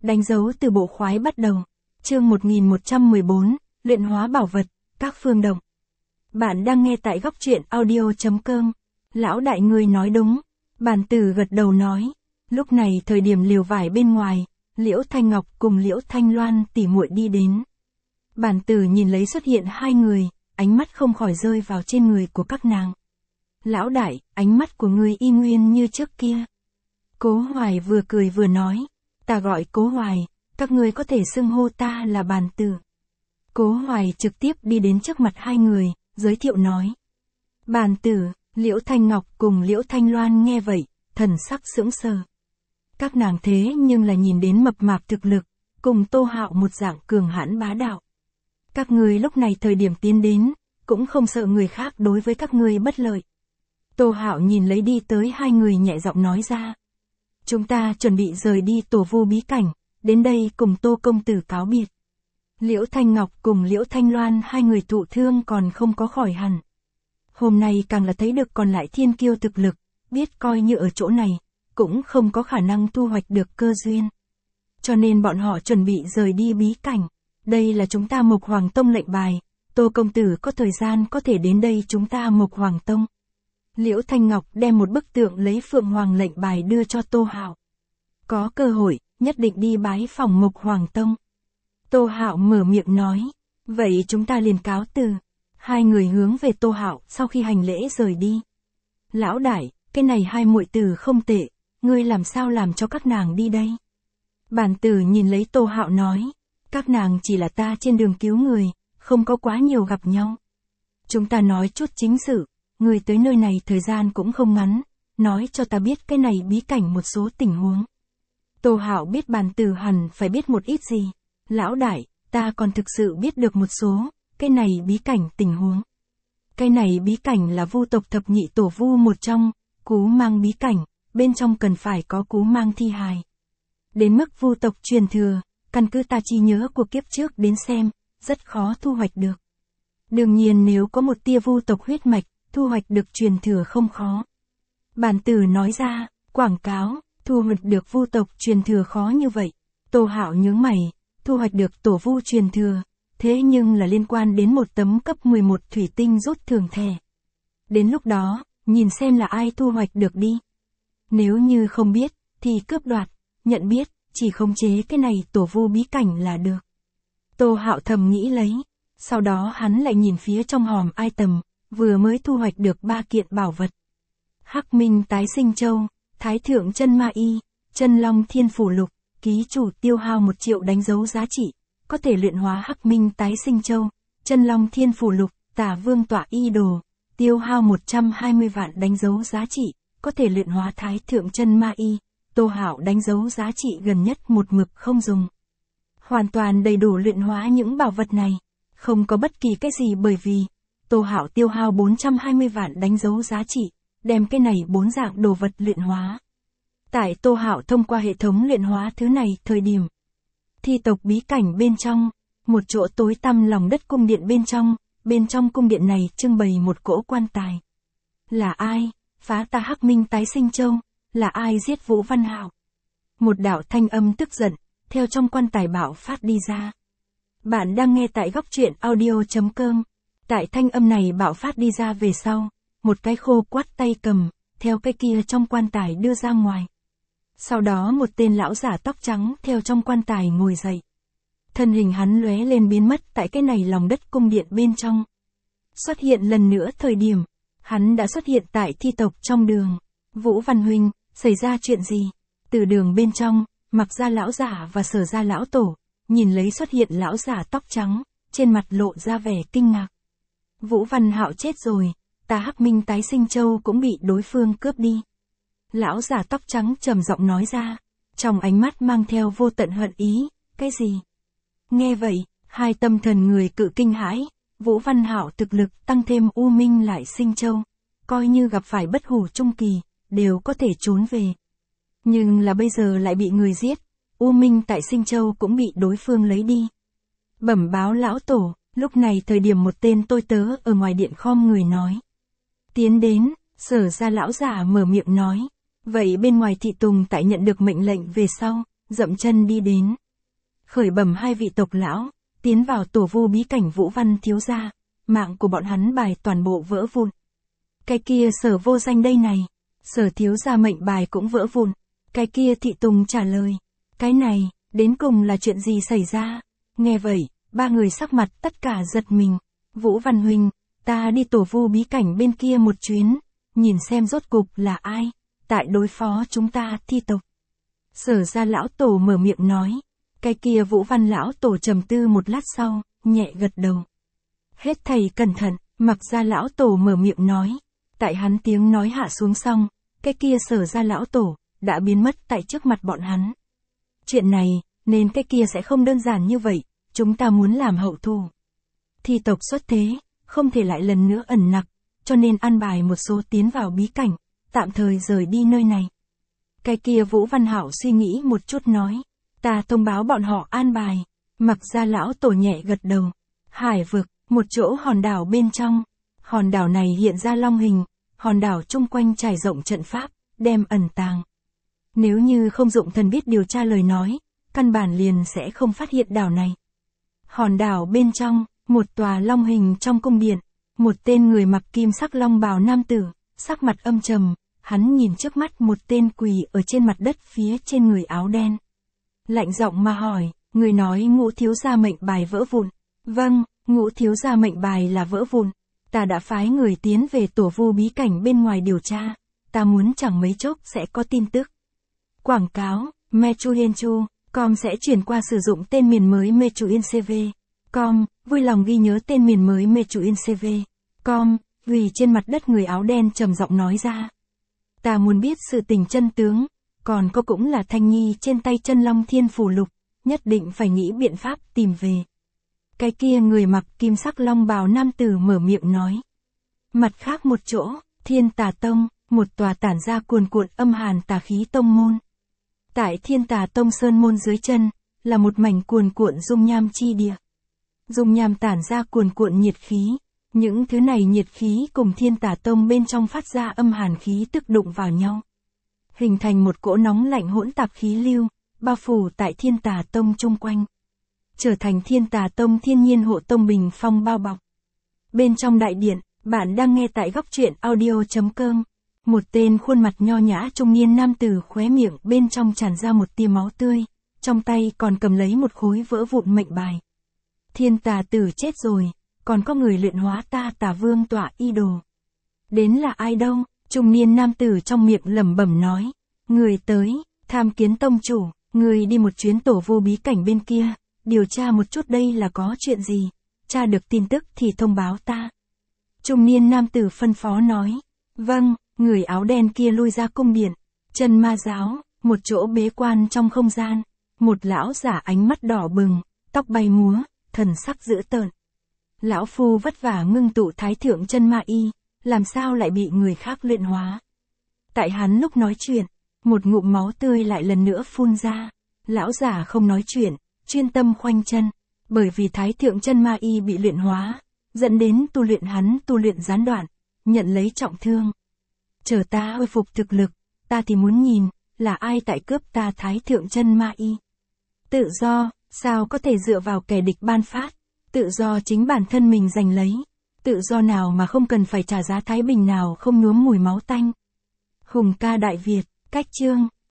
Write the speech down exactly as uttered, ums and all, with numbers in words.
Đánh dấu từ bộ khoái bắt đầu. Chương một nghìn một trăm mười bốn, luyện hóa bảo vật, các phương động. Bạn đang nghe tại góc truyện audio chấm com. Lão đại ngươi nói đúng. Bàn tử gật đầu nói. Lúc này thời điểm liều vải bên ngoài, Liễu Thanh Ngọc cùng Liễu Thanh Loan tỉ muội đi đến. Bàn tử nhìn lấy xuất hiện hai người, ánh mắt không khỏi rơi vào trên người của các nàng. Lão đại, ánh mắt của ngươi y nguyên như trước kia. Cố Hoài vừa cười vừa nói. Ta gọi Cố Hoài, các ngươi có thể xưng hô ta là Bàn tử. Cố Hoài trực tiếp đi đến trước mặt hai người, giới thiệu nói. Bàn tử, Liễu Thanh Ngọc cùng Liễu Thanh Loan nghe vậy, thần sắc sững sờ. Các nàng thế nhưng là nhìn đến mập mạp thực lực, cùng Tô Hạo một dạng cường hãn bá đạo. Các ngươi lúc này thời điểm tiến đến, cũng không sợ người khác đối với các ngươi bất lợi. Tô Hạo nhìn lấy đi tới hai người nhẹ giọng nói ra. Chúng ta chuẩn bị rời đi tổ vu bí cảnh, đến đây cùng Tô công tử cáo biệt. Liễu Thanh Ngọc cùng Liễu Thanh Loan hai người thụ thương còn không có khỏi hẳn. Hôm nay càng là thấy được còn lại thiên kiêu thực lực, biết coi như ở chỗ này, cũng không có khả năng thu hoạch được cơ duyên. Cho nên bọn họ chuẩn bị rời đi bí cảnh. Đây là chúng ta Mộc Hoàng Tông lệnh bài, Tô công tử có thời gian có thể đến đây chúng ta Mộc Hoàng Tông. Liễu Thanh Ngọc đem một bức tượng lấy Phượng Hoàng lệnh bài đưa cho Tô Hạo. Có cơ hội, nhất định đi bái phỏng Mộc Hoàng Tông. Tô Hạo mở miệng nói, vậy chúng ta liền cáo từ. Hai người hướng về Tô Hạo sau khi hành lễ rời đi. Lão đại, cái này hai muội tử không tệ, ngươi làm sao làm cho các nàng đi đây? Bàn tử nhìn lấy Tô Hạo nói, các nàng chỉ là ta trên đường cứu người, không có quá nhiều gặp nhau. Chúng ta nói chút chính sự, người tới nơi này thời gian cũng không ngắn, nói cho ta biết cái này bí cảnh một số tình huống. Tô Hạo biết bàn tử hẳn phải biết một ít gì. Lão đại, ta còn thực sự biết được một số, cái này bí cảnh tình huống. Cái này bí cảnh là vu tộc thập nhị tổ vu một trong, Cú Mang bí cảnh, bên trong cần phải có Cú Mang thi hài. Đến mức vu tộc truyền thừa, căn cứ ta chi nhớ của kiếp trước đến xem, rất khó thu hoạch được. Đương nhiên nếu có một tia vu tộc huyết mạch, thu hoạch được truyền thừa không khó. Bàn tử nói ra, quảng cáo, thu hoạch được vu tộc truyền thừa khó như vậy. Tô Hạo nhướng mày, thu hoạch được tổ vu truyền thừa, thế nhưng là liên quan đến một tấm cấp mười một thủy tinh rút thưởng thẻ. Đến lúc đó, nhìn xem là ai thu hoạch được đi. Nếu như không biết, thì cướp đoạt, nhận biết, chỉ khống chế cái này tổ vu bí cảnh là được. Tô Hạo thầm nghĩ lấy, sau đó hắn lại nhìn phía trong hòm item, vừa mới thu hoạch được ba kiện bảo vật. Hắc Minh Tái Sinh Châu, Thái Thượng Chân Ma Y, Chân Long Thiên Phủ Lục, ký chủ tiêu hao một triệu đánh dấu giá trị, có thể luyện hóa Hắc Minh Tái Sinh Châu, Chân Long Thiên Phủ Lục, Tả Vương Tọa Y Đồ, tiêu hao một trăm hai mươi vạn đánh dấu giá trị, có thể luyện hóa Thái Thượng Chân Ma Y. Tô Hạo đánh dấu giá trị gần nhất một mực không dùng. Hoàn toàn đầy đủ luyện hóa những bảo vật này, không có bất kỳ cái gì bởi vì Tô Hạo tiêu hao bốn trăm hai mươi vạn đánh dấu giá trị, đem cái này bốn dạng đồ vật luyện hóa. Tại Tô Hạo thông qua hệ thống luyện hóa thứ này thời điểm. Thi tộc bí cảnh bên trong, một chỗ tối tăm lòng đất cung điện bên trong, bên trong cung điện này trưng bày một cỗ quan tài. Là ai, phá ta Hắc Minh Tái Sinh Châu, là ai giết Vũ Văn Hạo? Một đạo thanh âm tức giận, theo trong quan tài bạo phát đi ra. Bạn đang nghe tại góc truyện audio chấm com. Tại thanh âm này bạo phát đi ra về sau, một cái khô quát tay cầm, theo cái kia trong quan tài đưa ra ngoài. Sau đó một tên lão giả tóc trắng theo trong quan tài ngồi dậy. Thân hình hắn lóe lên biến mất tại cái này lòng đất cung điện bên trong. Xuất hiện lần nữa thời điểm, hắn đã xuất hiện tại thi tộc trong đường. Vũ Văn huynh, xảy ra chuyện gì? Từ đường bên trong, Mặc Gia lão giả và Sở Gia lão tổ, nhìn lấy xuất hiện lão giả tóc trắng, trên mặt lộ ra vẻ kinh ngạc. Vũ Văn Hạo chết rồi, ta Hắc Minh Tái Sinh Châu cũng bị đối phương cướp đi. Lão giả tóc trắng trầm giọng nói ra, trong ánh mắt mang theo vô tận hận ý, cái gì? Nghe vậy, hai tâm thần người cự kinh hãi, Vũ Văn Hạo thực lực tăng thêm U Minh lại Sinh Châu, coi như gặp phải bất hủ trung kỳ, đều có thể trốn về. Nhưng là bây giờ lại bị người giết, U Minh tại Sinh Châu cũng bị đối phương lấy đi. Bẩm báo lão tổ, lúc này thời điểm một tên tôi tớ ở ngoài điện khom người nói. Tiến đến, Sở Gia lão giả mở miệng nói, vậy bên ngoài thị tùng tại nhận được mệnh lệnh về sau, dậm chân đi đến. Khởi bẩm hai vị tộc lão, tiến vào tổ vu bí cảnh Vũ Văn thiếu gia, mạng của bọn hắn bài toàn bộ vỡ vụn. Cái kia Sở vô danh đây này, Sở thiếu gia mệnh bài cũng vỡ vụn. Cái kia Thị Tùng trả lời, cái này, đến cùng là chuyện gì xảy ra? Nghe vậy, ba người sắc mặt tất cả giật mình. Vũ Văn huynh, ta đi tổ vu bí cảnh bên kia một chuyến, nhìn xem rốt cục là ai, tại đối phó chúng ta thi tộc. Sở gia lão tổ mở miệng nói, cái kia Vũ Văn lão tổ trầm tư một lát sau, nhẹ gật đầu. Hết thầy cẩn thận, Mặc gia lão tổ mở miệng nói, tại hắn tiếng nói hạ xuống xong, cái kia Sở gia lão tổ, đã biến mất tại trước mặt bọn hắn. Chuyện này, nên cái kia sẽ không đơn giản như vậy, chúng ta muốn làm hậu thù. Thi tộc xuất thế, không thể lại lần nữa ẩn nặc, cho nên an bài một số tiến vào bí cảnh, tạm thời rời đi nơi này. Cái kia Vũ Văn Hạo suy nghĩ một chút nói, ta thông báo bọn họ an bài. Mặc gia lão tổ nhẹ gật đầu. Hải vực, một chỗ hòn đảo bên trong. Hòn đảo này hiện ra long hình, hòn đảo chung quanh trải rộng trận pháp, đem ẩn tàng. Nếu như không dụng thần biết điều tra lời nói, căn bản liền sẽ không phát hiện đảo này. Hòn đảo bên trong, một tòa long hình trong cung điện, một tên người mặc kim sắc long bào nam tử, sắc mặt âm trầm, hắn nhìn trước mắt một tên quỳ ở trên mặt đất phía trên người áo đen. Lạnh giọng mà hỏi, người nói Ngũ thiếu gia mệnh bài vỡ vụn. Vâng, Ngũ thiếu gia mệnh bài là vỡ vụn. Ta đã phái người tiến về tổ vu bí cảnh bên ngoài điều tra, ta muốn chẳng mấy chốc sẽ có tin tức. Quảng cáo, Mechuyenchu, com sẽ chuyển qua sử dụng tên miền mới Mechuincv. Com, vui lòng ghi nhớ tên miền mới Mechuincv. Com, vì trên mặt đất người áo đen trầm giọng nói ra. Ta muốn biết sự tình chân tướng, còn có cũng là Thanh Nhi trên tay chân long thiên phù lục, nhất định phải nghĩ biện pháp tìm về. Cái kia người mặc kim sắc long bào nam tử mở miệng nói. Mặt khác một chỗ, Thiên Tà Tông, một tòa tản ra cuồn cuộn âm hàn tà khí tông môn. Tại Thiên Tà Tông sơn môn dưới chân, là một mảnh cuồn cuộn dung nham chi địa. Dung nham tản ra cuồn cuộn nhiệt khí, những thứ này nhiệt khí cùng Thiên Tà Tông bên trong phát ra âm hàn khí tức đụng vào nhau. Hình thành một cỗ nóng lạnh hỗn tạp khí lưu, bao phủ tại Thiên Tà Tông chung quanh. Trở thành Thiên Tà Tông thiên nhiên hộ tông bình phong bao bọc. Bên trong đại điện, bạn đang nghe tại góc truyện audio chấm com. Một tên khuôn mặt nho nhã trung niên nam tử khóe miệng bên trong tràn ra một tia máu tươi, trong tay còn cầm lấy một khối vỡ vụn mệnh bài. Thiên Tà tử chết rồi, còn có người luyện hóa ta Tà Vương tọa y đồ. Đến là ai đâu? Trung niên nam tử trong miệng lẩm bẩm nói. Người tới, Tham Kiến tông chủ, người đi một chuyến tổ vu bí cảnh bên kia, điều tra một chút đây là có chuyện gì, tra được tin tức thì thông báo ta. Trung niên nam tử phân phó nói. Vâng, người áo đen kia lui ra cung điện. Chân ma giáo, một chỗ bế quan trong không gian, một lão giả ánh mắt đỏ bừng, tóc bay múa, thần sắc dữ tợn. Lão phu vất vả ngưng tụ thái thượng chân ma y, làm sao lại bị người khác luyện hóa. Tại hắn lúc nói chuyện, một ngụm máu tươi lại lần nữa phun ra. Lão giả không nói chuyện, chuyên tâm khoanh chân, bởi vì thái thượng chân ma y bị luyện hóa, dẫn đến tu luyện hắn tu luyện gián đoạn, nhận lấy trọng thương. Chờ ta hồi phục thực lực, ta thì muốn nhìn, là ai tại cướp ta thái thượng chân ma y. Tự do, sao có thể dựa vào kẻ địch ban phát, tự do chính bản thân mình giành lấy, tự do nào mà không cần phải trả giá thái bình nào không nhuốm mùi máu tanh. Hùng ca Đại Việt, cách chương,